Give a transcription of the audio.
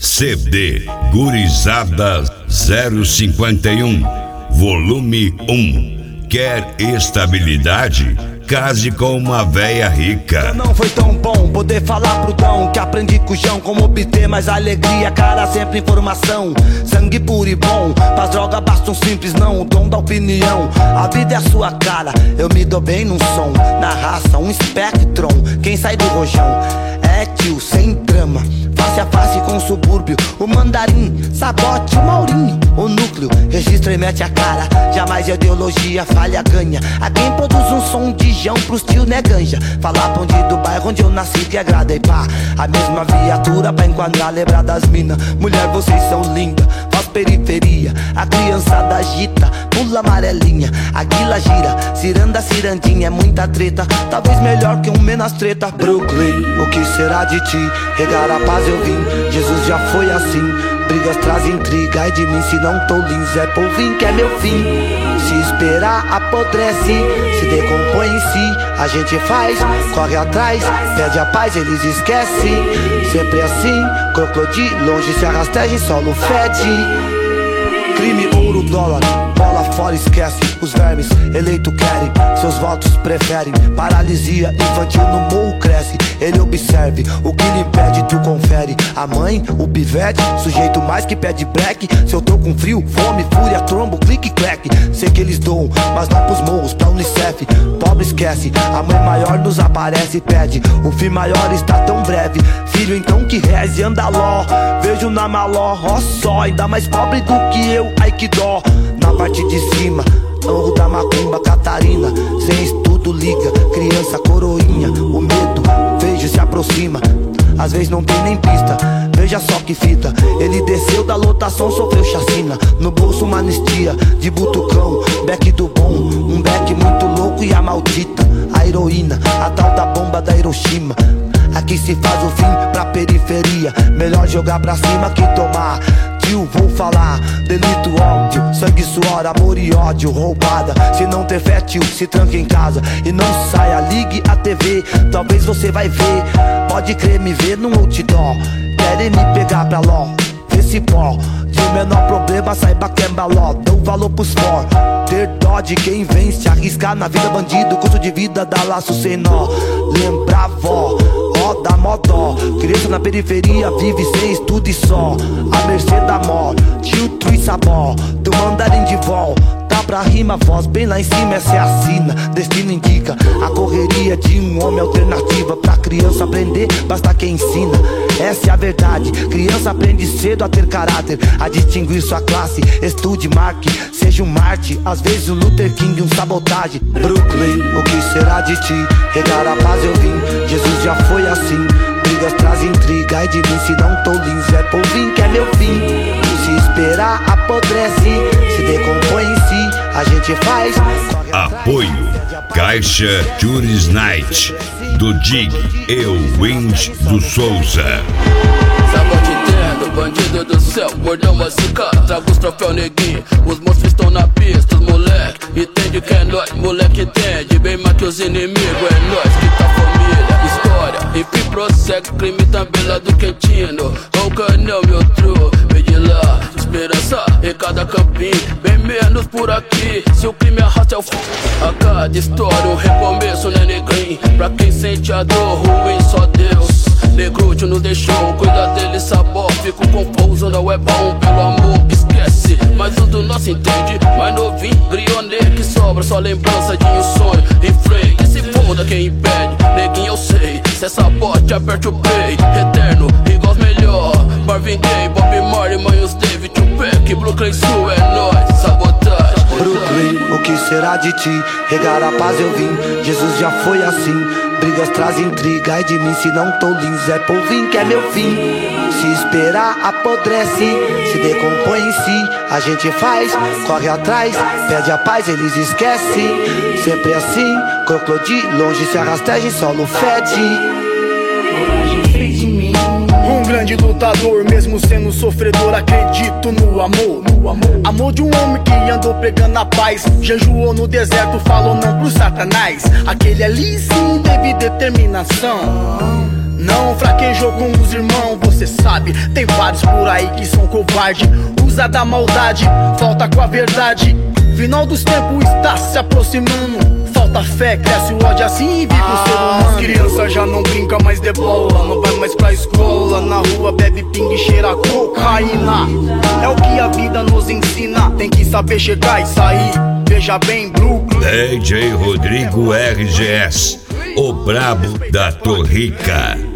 CD Gurizada 051, volume 1. Quer estabilidade? Case com uma véia rica. Não foi tão bom poder falar pro Dão que aprendi com o João como obter mais alegria. Cara, sempre informação, sangue puro e bom. Pras drogas basta um simples não, o dom da opinião. A vida é a sua cara, eu me dou bem num som. Na raça, um espectron, quem sai do rojão é tio, sem trama, face a face com o subúrbio. O mandarim, sabote, o Maurinho, o núcleo, registra e mete a cara. Jamais ideologia falha, ganha. A quem produz um som de Jão pros tio, né, ganja. Falar ponte do bairro onde eu nasci que agrada e pá. A mesma viatura pra enquadrar, lembrar das minas. Mulher, vocês são lindas, faz periferia. A criançada agita, pula amarelinha. A guila gira, ciranda, cirandinha. É muita treta, talvez melhor que um menos treta. Brooklyn, o que será de ti? Regar a paz eu vim, Jesus já foi assim. Brigas trazem intriga, ai de mim se não tô lindo. Zé Polvinho que é meu fim. Se esperar apodrece, se decompõe em si. A gente faz, corre atrás, pede a paz, eles esquecem. Sempre assim, crocodilo, longe se arrasteja em solo fede. Crime, ouro, dólar, bola fora, esquece. Os vermes, eleito querem, seus votos preferem. Paralisia infantil no morro cresce. Ele observe, o que lhe impede tu confere. A mãe, o pivete, sujeito mais que pede break. Se eu tô com frio, fome, fúria, trombo, clique, clack. Sei que eles doam, mas não pros morros, pra Unicef. Pobre esquece, a mãe maior nos aparece e pede. O fim maior está tão breve. Filho então que reze, anda ló. Vejo na maló, ó só. Ainda mais pobre do que eu, ai que dó. Na parte de cima, Morro da Macumba, Catarina. Sem estudo liga, criança coroinha. O medo, vejo se aproxima. Às vezes não tem nem pista, veja só que fita. Ele desceu da lotação, sofreu chacina. No bolso uma anistia, de butucão. Beck do bom, um beck muito louco e a maldita. A heroína, a tal da bomba da Hiroshima. Aqui se faz o fim pra periferia. Melhor jogar pra cima que tomar. Tio, vou falar, delito, óbvio. Sangue, suor, amor e ódio, roubada. Se não ter fé, tio, se tranca em casa e não saia, ligue a TV. Talvez você vai ver, pode crer, me ver no outdoor. Querem me pegar pra ló, vê se pó. De menor problema, saiba que é baló. Dou valor pros for, ter dó de quem vence. Arriscar na vida bandido, custo de vida dá laço sem nó. Lembra vó, ó da modó. Criança na periferia vive sem estudo e só à mercê da mó. Tio Trui Sabó, do mandarim de vol. Tá pra rima, voz bem lá em cima, essa é a sina. Destino indica a correria de um homem, alternativa. Pra criança aprender, basta quem ensina. Essa é a verdade, criança aprende cedo a ter caráter, a distinguir sua classe. Estude, marque, seja um Marte. Às vezes um Luther King, um sabotagem. Brooklyn, o que será de ti? Regar a paz eu vim, Jesus já foi assim. Brigas trazem intriga, ai de mim se não tô lindo. Zé Polvinho que é meu fim. Se esperar apodrece, se decompõe em si. A gente faz. Apoio Caixa Juris Night do Dig Eu Wind do Souza. Bandido do céu, mordeu a zica, traga os troféus neguinho. Os monstros estão na pista, os moleque entende que é nóis, moleque entende bem mais que os inimigos. É nós que tá família, história, enfim prossegue. Crime também lá do Quentino, o canel meu tru, vem de lá, esperança em cada campinho, bem menos por aqui. Se o crime arrasta é o a cada história um recomeço, né negrinho? Pra quem sente a dor ruim, só Deus. Negrúcio nos deixou, cuida dele, sabor. Fico confuso, não é bom, pelo amor, esquece. Mas um do nosso entende, mais novinho, grionê que sobra, só lembrança de um sonho. Em frente, se foda quem impede, neguinho eu sei. Se é sabote, aperte o play, eterno, igual os melhor. Marvin Gaye, Bob Marley, Manhos David, Tupac, Brooklyn Sul, é nóis, sabotagem. Brooklyn, o que será de ti? Regar a paz eu vim, Jesus já foi assim. Brigas trazem intriga, ai de mim se não tô lindo. Zé Polvinho que é meu fim. Se esperar apodrece, se decompõe em si. A gente faz, corre atrás, pede a paz, eles esquecem. Sempre assim, crocodilo, longe se arrasteja em solo fede. Um grande lutador, mesmo sendo sofredor, acredito no amor. Amor de um homem que andou pregando a paz, jejuou no deserto, falou não pro satanás. Aquele ali sim teve determinação. Não fraquejou com os irmãos, você sabe. Tem vários por aí que são covarde, usa da maldade, falta com a verdade. Final dos tempos está se aproximando. Falta fé, cresce o ódio, assim vive o ser humano. As crianças já não brinca mais de bola, não vai mais pra escola. Na rua bebe pingue e cheira cocaína. É o que a vida nos ensina, tem que saber chegar e sair. Veja bem, Brooklyn. DJ Rodrigo RGS, o brabo da Torrica.